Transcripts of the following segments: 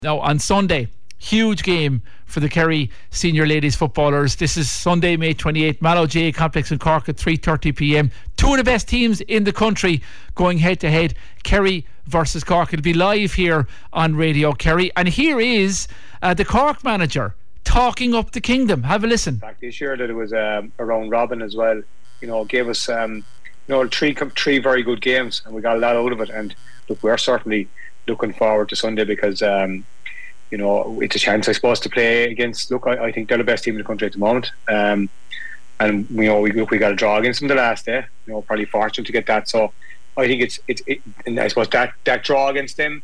Now on Sunday, huge game for the Kerry senior ladies footballers. This is Sunday, May 28th, Mallow GAA Complex in Cork at 3:30pm. Two of the best teams in the country going head to head, Kerry versus Cork. It'll be live here on Radio Kerry. And here is the Cork manager talking up the kingdom. Have a listen. This year that it was a round robin as well. Gave us three very good games, and we got a lot out of it. And look, we're certainly looking forward to Sunday because it's a chance, I suppose, to play against. Look, I think they're the best team in the country at the moment, and we got a draw against them the last day. Probably fortunate to get that. So I think it's and I suppose that draw against them,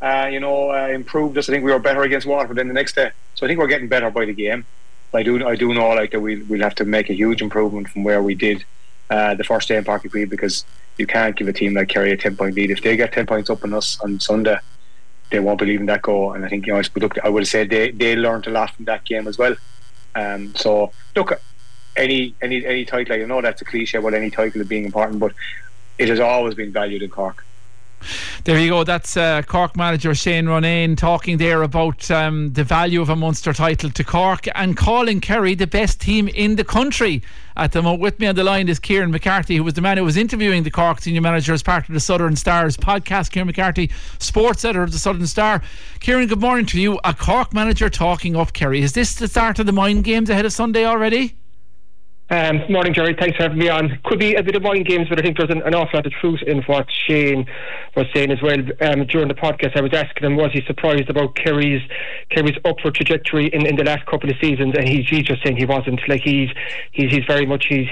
improved us. I think we were better against Waterford than the next day. So I think we're getting better by the game. I do know that we'll have to make a huge improvement from where we did the first day in Páirc Uí Chaoimh, because you can't give a team like Kerry a 10-point lead. If they get 10 points up on us on Sunday, they won't be leaving that go. And I think I would have said they learned a lot from that game as well. So look, any title, I know that's a cliche about any title of being important, but it has always been valued in Cork. There you go. That's Cork manager Shane Ronayne talking there about the value of a Munster title to Cork and calling Kerry the best team in the country at the moment. With me on the line is Kieran McCarthy, who was the man who was interviewing the Cork senior manager as part of the Southern Stars podcast. Kieran McCarthy, sports editor of the Southern Star. Kieran, good morning to you. A Cork manager talking up Kerry. Is this the start of the mind games ahead of Sunday already? Morning, Jerry. Thanks for having me on. Could be a bit of mind games, but I think there's an awful lot of truth in what Shane was saying as well. During the podcast, I was asking him, was he surprised about Kerry's upward trajectory in the last couple of seasons? And he's just saying he wasn't. Like he's very much he's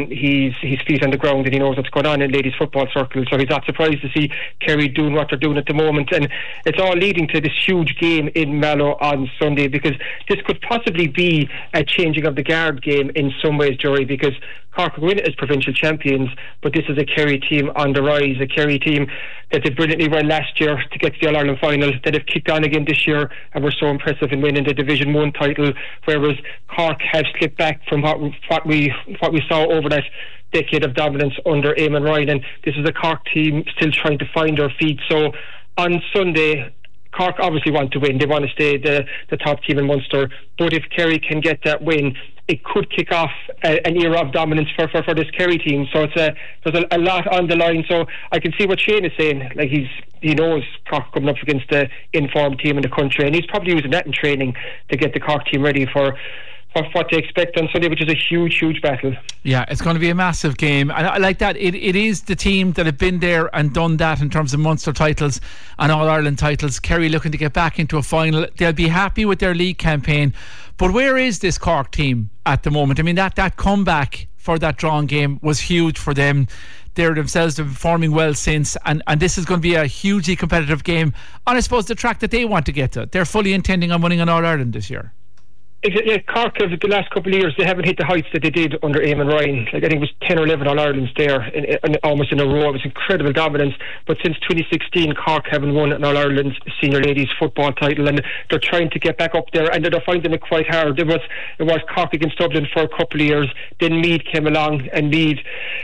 feet on the ground, and he knows what's going on in ladies football circles. So he's not surprised to see Kerry doing what they're doing at the moment. And it's all leading to this huge game in Mallow on Sunday, because this could possibly be a changing of the guard game in some ways, Jerry, because Cork will win as provincial champions, but this is a Kerry team on the rise, a Kerry team that did brilliantly well last year to get to the All-Ireland final, that have kicked on again this year and were so impressive in winning the Division 1 title, whereas Cork have slipped back from what we saw over that decade of dominance under Eamon Ryan. And this is a Cork team still trying to find their feet. So on Sunday, Cork obviously want to win. They want to stay the top team in Munster, but if Kerry can get that win, it could kick off an era of dominance for this Kerry team. So there's a lot on the line. So I can see what Shane is saying. Like he knows Cork coming up against the informed team in the country, and he's probably using that in training to get the Cork team ready for what they expect on Sunday, which is a huge battle. Yeah, it's going to be a massive game, and I like that. It is the team that have been there and done that in terms of Munster titles and All-Ireland titles. Kerry looking to get back into a final. They'll be happy with their league campaign, but where is this Cork team at the moment? I mean, that comeback for that drawn game was huge for them. They're themselves performing well since, and this is going to be a hugely competitive game on, I suppose, the track that they want to get to. They're fully intending on winning an All-Ireland this year. Yeah, Cork have the last couple of years, they haven't hit the heights that they did under Eamon Ryan. Like, I think it was 10 or 11 All-Irelands there almost in a row. It was incredible dominance. But since 2016, Cork haven't won an All-Ireland senior ladies football title, and they're trying to get back up there, and they're finding it quite hard. It was Cork against Dublin for a couple of years. Then Meath came along, and Meath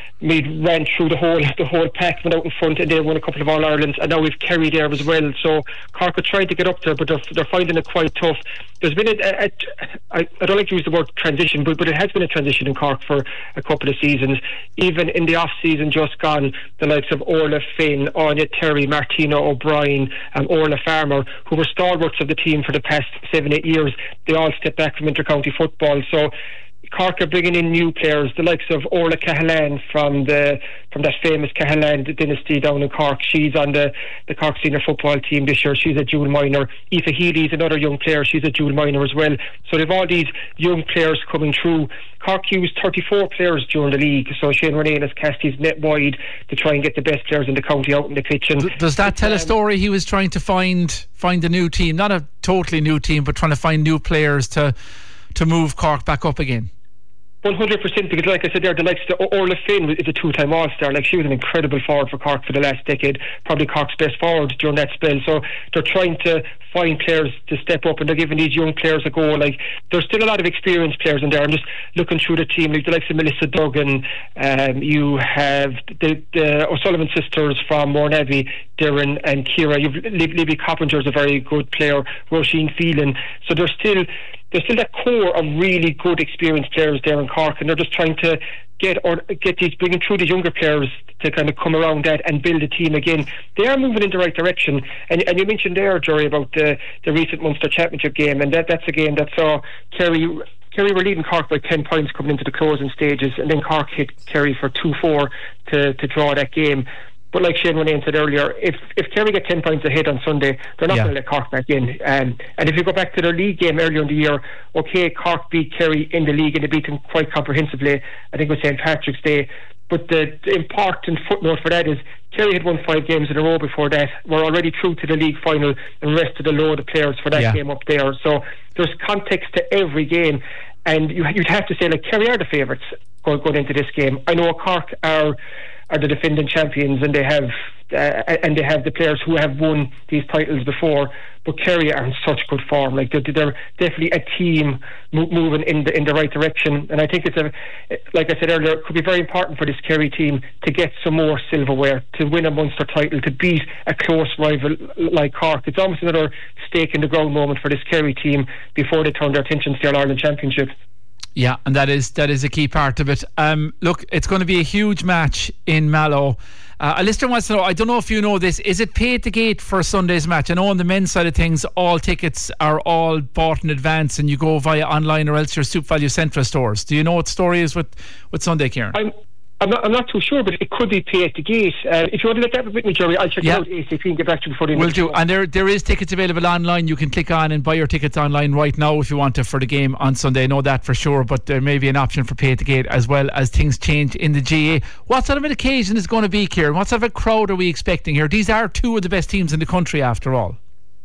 ran through the whole pack, went out in front, and they won a couple of All-Irelands, and now we've Kerry there as well. So Cork are trying to get up there, but they're finding it quite tough. There's been I don't like to use the word transition, but it has been a transition in Cork for a couple of seasons. Even in the off-season just gone, the likes of Orla Finn, Anya Terry, Martina O'Brien and Orla Farmer, who were stalwarts of the team for the past 7-8 years, they all stepped back from inter-county football. So Cork are bringing in new players, the likes of Orla Cahalan from that famous Cahalan dynasty down in Cork. She's on the Cork senior football team this year. She's a dual minor. Aoife Healy's another young player. She's a dual minor as well. So they've all these young players coming through. Cork used 34 players during the league, so Shane Ronayne has cast his net wide to try and get the best players in the county out in the pitch. And does that tell a story? He was trying to find a new team, not a totally new team, but trying to find new players to move Cork back up again. 100%, because like I said there, the likes of Orla Finn is a two-time All-Star. Like, she was an incredible forward for Cork for the last decade, probably Cork's best forward during that spell. So they're trying to find players to step up, and they're giving these young players a go. Like, there's still a lot of experienced players in there. I'm just looking through the team, like the likes of Melissa Duggan, you have the O'Sullivan sisters from Mourneabbey, Darren and Ciara. You've Libby Coppinger is a very good player, Roisin Phelan. So there's still that core of really good experienced players there in Cork, and they're just trying to bringing through these younger players to kind of come around that and build a team again. They are moving in the right direction, and you mentioned there, Jerry, about the recent Munster Championship game, and that's a game that saw Kerry were leading Cork by 10 points coming into the closing stages, and then Cork hit Kerry for 2-4 to draw that game. But like Shane Ronayne said earlier, if Kerry get 10 points ahead on Sunday, they're not going to let Cork back in. And if you go back to their league game earlier in the year, okay, Cork beat Kerry in the league, and they beat them quite comprehensively. I think it was St. Patrick's Day. But the important footnote for that is Kerry had won 5 games in a row before that. We're already through to the league final and rested a load of players for that game up there. So there's context to every game. And you'd have to say, like, Kerry are the favourites going into this game. I know Cork are the defending champions, and they have the players who have won these titles before, but Kerry are in such good form. Like, they're definitely a team moving in the right direction, and I think like I said earlier, it could be very important for this Kerry team to get some more silverware, to win a Munster title, to beat a close rival like Cork. It's almost another stake in the ground moment for this Kerry team before they turn their attention to the All-Ireland Championship. Yeah, and that is a key part of it. Look, it's going to be a huge match in Mallow. A listener wants to know, I don't know if you know this, is it pay at the gate for Sunday's match? I know on the men's side of things, all tickets are all bought in advance, and you go via online or else your Soup Value Centra stores. Do you know what the story is with Sunday, Kieran? I'm not too sure, but it could be pay at the gate. If you want to let that with me, Jerry, I'll check it out ASAP and get back to you before the end. Will do. And there is tickets available online. You can click on and buy your tickets online right now if you want to for the game on Sunday. I know that for sure, but there may be an option for pay at the gate as well as things change in the GA. What sort of an occasion is going to be, Kieran? What sort of a crowd are we expecting here? These are two of the best teams in the country after all.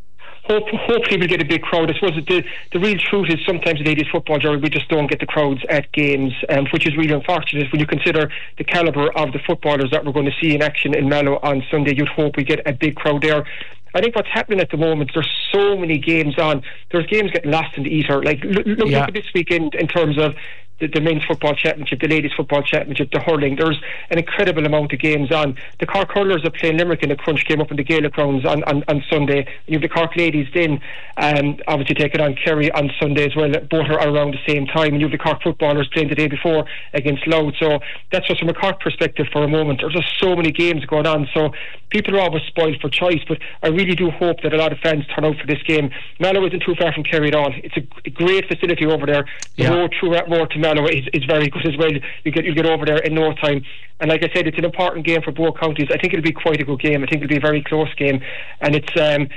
Hopefully we'll get a big crowd. I suppose the real truth is sometimes in ladies football, Jerry, we just don't get the crowds at games, which is really unfortunate when you consider the calibre of the footballers that we're going to see in action in Mallow on Sunday. You'd hope we get a big crowd there. I think what's happening at the moment, there's so many games on. There's games getting lost in the ether. Like, look at this weekend in terms of the men's football championship, the ladies football championship, the hurling. There's an incredible amount of games on. The Cork hurlers are playing Limerick in the Crunch game up in the Gaelic grounds on Sunday. And you have the Cork ladies then obviously taking on Kerry on Sunday as well. Both are around the same time. And you have the Cork footballers playing the day before against Louth. So that's just from a Cork perspective for a moment. There's just so many games going on. So people are always spoiled for choice, but I really do hope that a lot of fans turn out for this game. Mallow isn't too far from Kerry at all. It's a great facility over there. The road through that road to Mallow is very good as well. You get over there in no time. And like I said, it's an important game for both counties. I think it'll be quite a good game. I think it'll be a very close game. And it's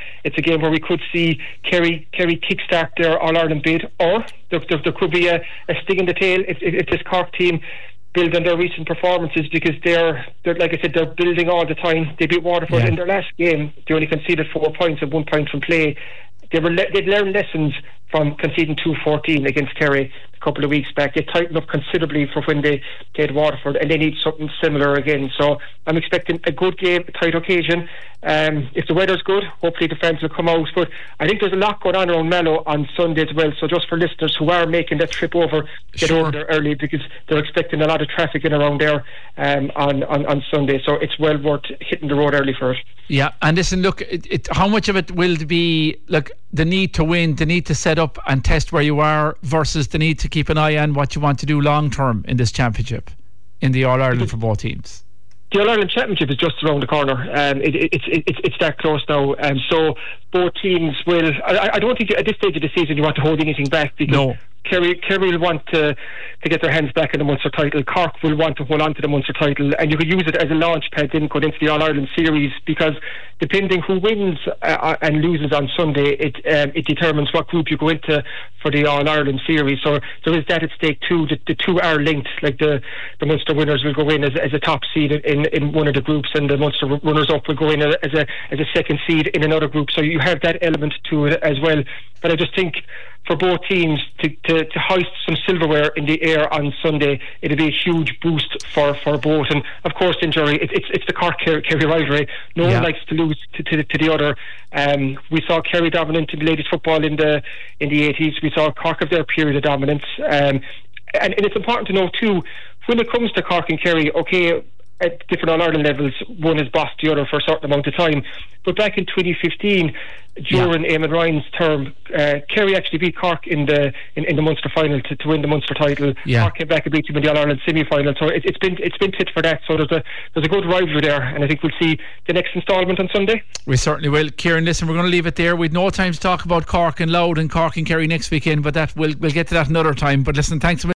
a game where we could see Kerry kickstart their All-Ireland bid, or there could be a sting in the tail if this Cork team build on their recent performances, because they're like I said, they're building all the time. They beat Waterford in their last game. They only conceded 4 points and 1 point from play. They'd learned lessons from conceding 2-14 against Kerry a couple of weeks back. They tightened up considerably for when they played Waterford, and they need something similar again. So I'm expecting a good game, a tight occasion. If the weather's good, hopefully the fans will come out. But I think there's a lot going on around Mallow on Sunday as well. So just for listeners who are making that trip over, get over there early, because they're expecting a lot of traffic in around there on Sunday. So it's well worth hitting the road early for it. Yeah, and listen, look, how much of it will be like the need to win, the need to set up and test where you are, versus the need to keep an eye on what you want to do long term in this championship, in the All-Ireland for both teams? The All-Ireland Championship is just around the corner. It's that close now. So both teams will... I don't think at this stage of the season you want to hold anything back, because Kerry will want to get their hands back in the Munster title. Cork will want to hold on to the Munster title, and you could use it as a launch pad then going into the All-Ireland series, because depending who wins and loses on Sunday, it determines what group you go into for the All-Ireland series. So there is that at stake too. The two are linked. Like the Munster winners will go in as a top seed in one of the groups, and the Munster runners-up will go in as a second seed in another group. So you have that element to it as well. But I just think for both teams to hoist some silverware in the air on Sunday. It'll be a huge boost for both. And of course, in Jerry, it's the Cork-Kerry rivalry. No one likes to lose to the other. We saw Kerry dominant in the ladies' football in the 80s. We saw Cork of their period of dominance. And it's important to know too, when it comes to Cork and Kerry, okay, at different All-Ireland levels, one has bossed the other for a certain amount of time. But back in 2015, during Eamon Ryan's term, Kerry actually beat Cork in the Munster final to win the Munster title. Cork came back and beat them in the All-Ireland semi-final. So it's been tit for that. So there's a good rivalry there, and I think we'll see the next instalment on Sunday. We certainly will. Kieran, listen, we're going to leave it there. We've no time to talk about Cork and Louth and Cork and Kerry next weekend, but that we'll get to that another time. But listen, thanks so much.